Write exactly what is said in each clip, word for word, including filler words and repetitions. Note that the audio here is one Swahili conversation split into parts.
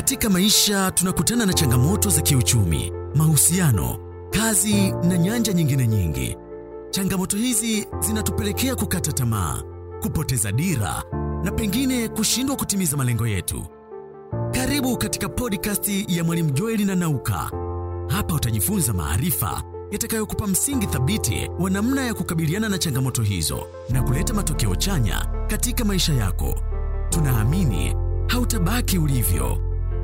Katika maisha tunakutana na changamoto za kiuchumi, mahusiano, kazi na nyanja nyingine nyingi. Changamoto hizi zinatupelekea kukata tamaa, kupoteza dira na pengine kushindwa kutimiza malengo yetu. Karibu katika podcast ya Mwalimu Joeli na Nauka. Hapa utajifunza maarifa yatakayokupa msingi thabiti wa namna ya kukabiliana na changamoto hizo na kuleta matokeo chanya katika maisha yako. Tunaamini hautabaki ulivyo.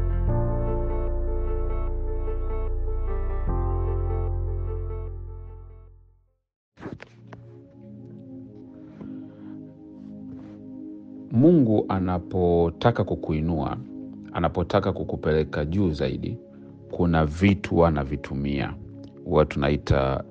Mungu anapotaka kukuinua, anapotaka kukupeleka juu zaidi, kuna vitu anavitumia. Huwa tunaita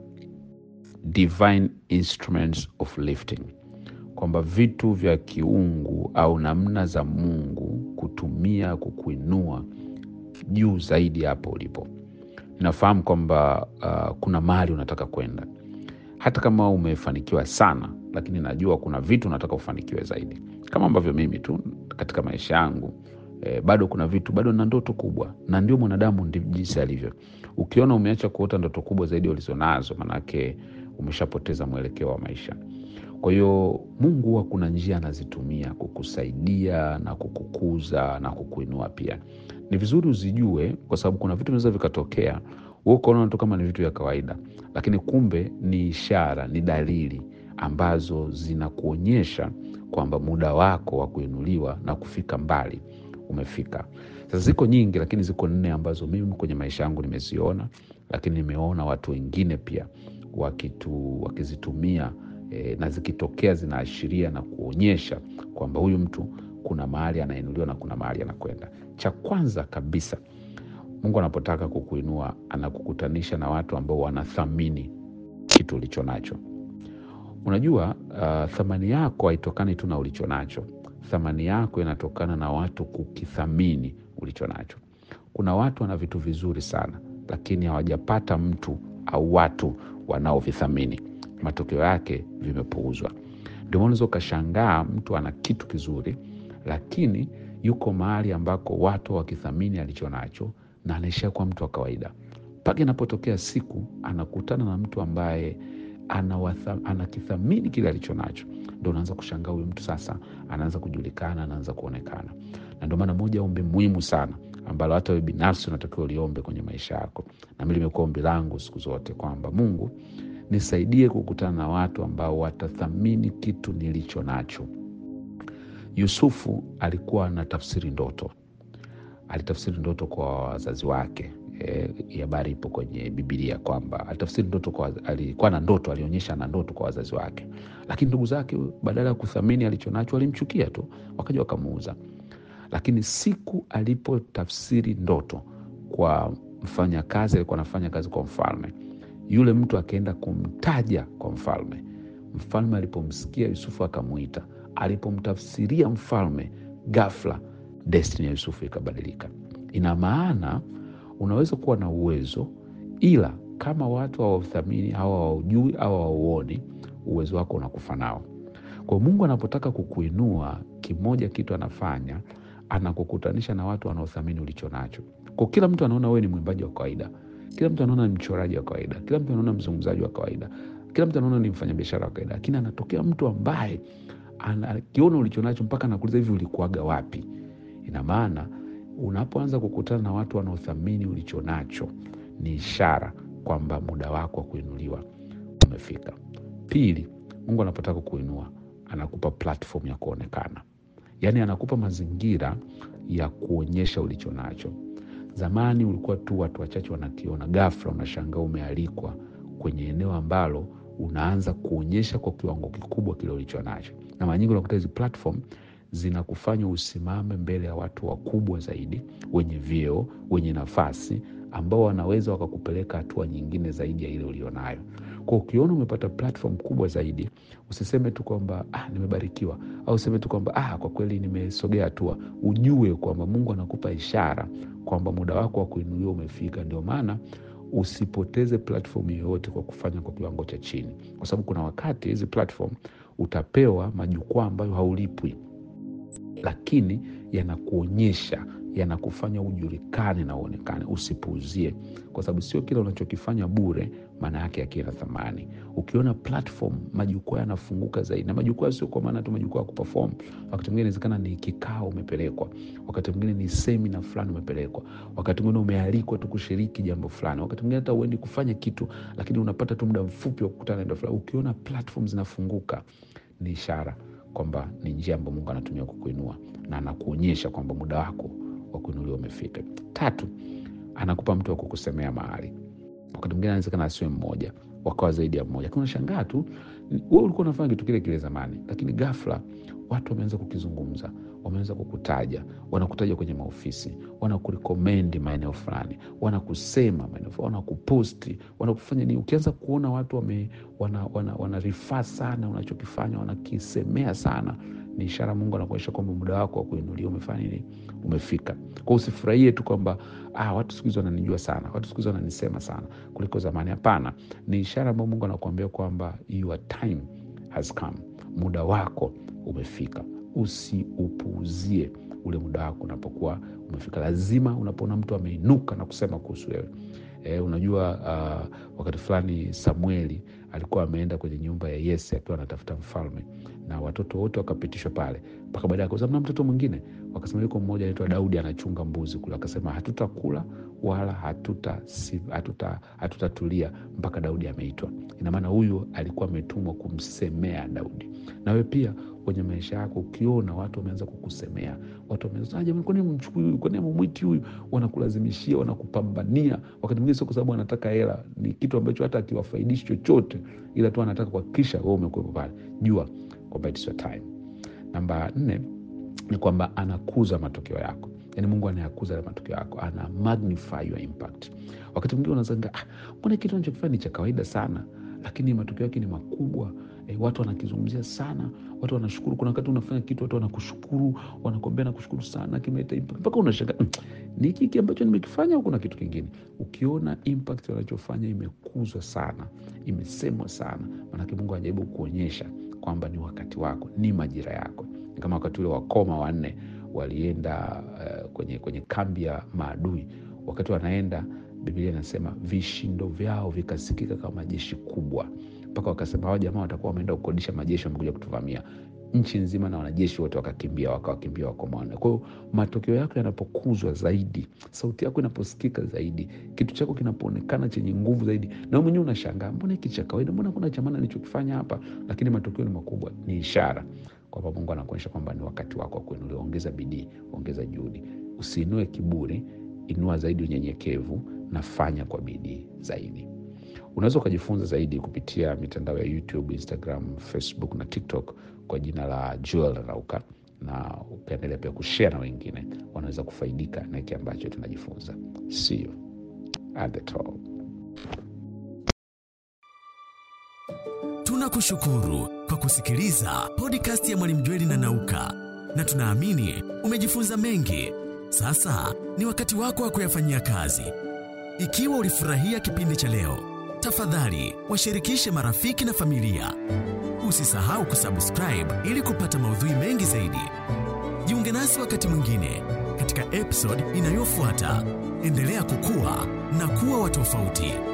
divine instruments of lifting. Kwamba vitu vya kiungu au namna za Mungu kutumia kukuinua juu zaidi hapo ulipo. Ninafahamu kwamba uh, kuna mahali unataka kwenda. Hata kama umefanikiwa sana, lakini najua kuna vitu unataka ufanikiwe zaidi. Kama ambavyo mimi tu katika maisha yangu, eh, bado kuna vitu, bado na ndoto kubwa. Na ndio mwanadamu ndivyo jinsi alivyo. Ukiona umeacha kuota ndoto kubwa zaidi ulizonazo, manake umeshapoteza mwelekeo wa maisha. Kwa hiyo Mungu huwa kuna njia anazitumia kukusaidia na kukukuza na kukuinua pia. Ni vizuri uzijue, kwa sababu kuna vitu vinaweza vikatokea wewe ukaona tu kama ni vitu vya kawaida, lakini kumbe ni ishara, ni dalili ambazo zinakuonyesha kwamba muda wako wa kuinuliwa na kufika mbali umefika. Sasa ziko nyingi, lakini ziko nne ambazo mimi kwenye maisha yangu nimeziona, lakini nimeona watu wengine pia wakitu wakizitumia e, na zikitokea zinaashiria na kuonyesha kwamba huyu mtu kuna mahali anainuliwa na kuna mahali anakwenda. Cha kwanza kabisa, Mungu anapotaka kukuinua anakukutanisha na watu ambao wanathamini kitu ulicho nacho. Unajua uh, thamani yako haitokani tu na ulicho nacho. Thamani yako inatokana na watu kukithamini ulicho nacho. Kuna watu wana vitu vizuri sana, lakini hawajapata mtu au watu wanaovithamini. Matokeo yake vimepuuzwa. Ndio maana unaweza ukashangaa mtu ana kitu kizuri, lakini yuko mahali ambako watu wakithamini alicho nacho na anaishia kwa mtu wa kawaida. Paka inapotokea siku anakutana na mtu ambaye anakithamini kile alicho nacho, ndio unaanza kushangaa huyu mtu sasa anaanza kujulikana, anaanza kuonekana. Na ndio maana moja ombi muhimu sana ambalo hata wewe binafsi unatakiwa uliombe kwenye maisha yako, na mimi limekuwa ombi langu siku zote, kwamba Mungu nisaidie kukutana na watu ambao watathamini kitu nilicho nacho. Yusufu alikuwa anatafsiri ndoto. Alitafsiri ndoto kwa wazazi wake. E, habari ipo kwenye Biblia kwamba alitafsiri ndoto kwa, alikuwa na ndoto, alionyesha na ndoto kwa wazazi wake. Lakini ndugu zake badala ya kuthamini alichonacho walimchukia tu, wakaja wakamuuza. Lakini siku alipotafsiri ndoto kwa mfanyakazi, alikuwa anafanya kazi kwa mfalme, yule mtu akaenda kumtaja kwa mfalme. Mfalme alipomsikia Yusufu akamuita. Alipomtafsiria mfalme, ghafla destiny ya Yusufu ikabadilika. Ina maana unaweza kuwa na uwezo, ila kama watu hawathamini, hawajui au hawauoni, uwezo wako unakufa nao. Kwa Mungu anapotaka kukuinua, kimoja kitu anafanya, anakukutanisha na watu wanaothamini ulicho nacho. Kwa kila mtu anaona wewe ni mwimbaji wa kawaida, kila mtu anaona ni mchoraji wa kawaida, kila mtu anaona mzungumzaji wa kawaida, kila mtu anaona ni mfanyabiashara wa kawaida, lakini anatokea mtu ambaye anakiona ulicho nacho mpaka anakuuliza, hivi ulikuaga wapi? Ina maana unapoanza kukutana na watu wanaothamini ulicho nacho, ni ishara kwamba muda wako wa kuinuliwa umefika. Pili, Mungu anapotaka kukuinua anakupa platform ya kuonekana. Yaani anakupa mazingira ya kuonyesha ulicho nacho. Zamani ulikuwa tu watu wachache wanakiona, ghafla unashangaa umealikwa kwenye eneo ambalo unaanza kuonyesha kwa kiwango kikubwa kile ulicho nacho. Na mara nyingi unakuta hizo platform zinakufanya usimame mbele ya watu wakubwa zaidi, wenye vyeo, wenye nafasi, ambao wanaweza wakakupeleka hatua nyingine zaidi ya ile ulionayo. Kwa ukiona umepata platform kubwa zaidi, usiseme tu kwamba ah nimebarikiwa, au useme tu kwamba ah kwa kweli nimesogea hatua. Ujue kwamba Mungu anakupa ishara kwamba muda wako wa kuinuliwa umefika. Ndio maana usipoteze platform yoyote kwa kufanya kwa kiwango cha chini, kwa sababu kuna wakati hizi platform utapewa majukwaa ambayo haulipwi, lakini yanakuonyesha yanakufanya ujulikane na uonekane. Usipuuzie, kwa sababu sio kila unachokifanya bure maana yake hakina thamani. Ukiona platform majukwaa yanafunguka zaidi, na majukwaa sio kwa maana tu majukwaa ya kuperform. Wakati mwingine inawezekana ni kikao umepelekwa, wakati mwingine ni seminar fulani umepelekwa, wakati mwingine umealikwa tu kushiriki jambo fulani, wakati mwingine hata uendi kufanya kitu lakini unapata tu muda mfupi wa kukutana na ndio fulani. Ukiona platform zinafunguka ni ishara kwamba ni njia ambayo Mungu anatumia kukuinua na anakuonyesha kwamba muda wako wa kuinuliwa umefika. Tatu, anakupa mtu wa kukusemea mahali. Wakati mwingine inawezekana asiwe mmoja, wakawa zaidi ya mmoja. Kuna shangaa tu wewe ulikuwa unafanya kitu kile kile zamani, lakini ghafla watu wameanza kukizungumza, wameanza kukutaja, wanakutaja kwenye maofisi, wanakurecommend maeneo fulani, wanakusema maeneo fulani, wanakuposti, wanakufanya ni ukianza kuona watu wame wana wana, wana refer sana unachokifanya, wanakisemea sana, ni ishara Mungu anakuonyesha kwamba muda wako wa kuinuliwa umefanya nini? Umefika. Kwa usifurahie tu kwamba ah watu siku hizo wananijua sana, watu siku hizo wananisema sana kuliko zamani. Hapana, ni ishara ambayo Mungu anakuambia kwamba your time has come. Muda wako umefika. Usiupuuzie ule muda wako unapokuwa umefika. Lazima unapoona mtu ameinuka na kusema kuhusu wewe. E, unajua uh, wakati fulani Samueli alikuwa ameenda kwenye nyumba ya Yese akiwa anatafuta mfalme, na watoto wote wakapitishwa pale. Mpaka baadaye akasema mtoto mwingine, wakasema yuko mmoja anaitwa Daudi anachunga mbuzi kule. Akasema hatutakula wala hatuta hatuta hatutatulia mpaka Daudi ameitwa. Ina maana huyu alikuwa ametumwa kumsemea Daudi. Na wewe pia kwenye maisha yako ukiona watu wameanza kukusemea, watu wameanza ah jamani, kwa nini mchukui huyu, kwa nini mumwiti huyu, wanakulazimishia, wanakupambania, wakati mwingine sio kwa sababu anataka hela, ni kitu ambacho hata akiwafaidishi chochote, ila tu anataka kuhakikisha wewe umekuwa pale. Jua kwamba it's your time. Namba nne ni kwamba anakuza matokeo yako. Yaani Mungu anayakuza matokeo yako, ana magnify your impact. Wakati mwingine unazanga ah mbona kitu anachokifanya ni cha kawaida sana, lakini matokeo yake ni makubwa. E, watu wanakizungumzia sana, watu wanashukuru. Kuna wakati unafanya kitu watu wanakushukuru, wanakuambia na kushukuru sana, kimeleta impact. Mpaka unashangaa ni hiki ambacho nimekifanya au kuna kitu kingine. Ukiona impact wanachofanya imekuzwa sana, imesemwa sana, maana Mungu anajaribu kuonyesha kwamba ni wakati wako, ni majira yako. Kama wakati ule wakoma wanne walienda uh, kwenye kwenye kambi ya maadui. Wakati wanaenda, Biblia inasema vishindo vyao vikasikika kama jeshi kubwa. Mpaka wakasema hao jamaa watakuwa wameenda kukodisha majeshi wamekuja kutuvamia nchi nzima, na wanajeshi wote wakakimbia, wakawakimbia wakoma wanne. Kwa hiyo matokeo yako yanapokuzwa zaidi, sauti yako inaposikika zaidi, kitu chako kinapoonekana chenye nguvu zaidi, na wewe mwenyewe unashangaa mbona hiki cha kawaida, mbona kuna chamana nilichokifanya hapa, lakini matokeo ni makubwa, ni ishara kwamba Mungu anakuonyesha kwamba ni wakati wako wa kuinuliwa. Ongeza bidii, ongeza juhudi. Usiinue kiburi, inua zaidi unyenyekevu na fanya kwa bidii zaidi. Unaweza kujifunza zaidi kupitia mitandao ya YouTube, Instagram, Facebook na TikTok kwa jina la Joel Rauka, na ukiendelea pia kushare na wengine wanaweza kufaidika na kile ambacho tunajifunza. See you at the top. Tunakushukuru kwa kusikiliza podcast ya Mwalimu Joel na Nauka, na tunaamini umejifunza mengi. Sasa ni wakati wako wa kuyafanyia kazi. Ikiwa ulifurahia kipindi cha leo, tafadhali washirikishe marafiki na familia. Usisahau kusubscribe ili kupata maudhui mengi zaidi. Jiunge nasi wakati mwingine katika episode inayofuata. Endelea kukua na kuwa wa tofauti.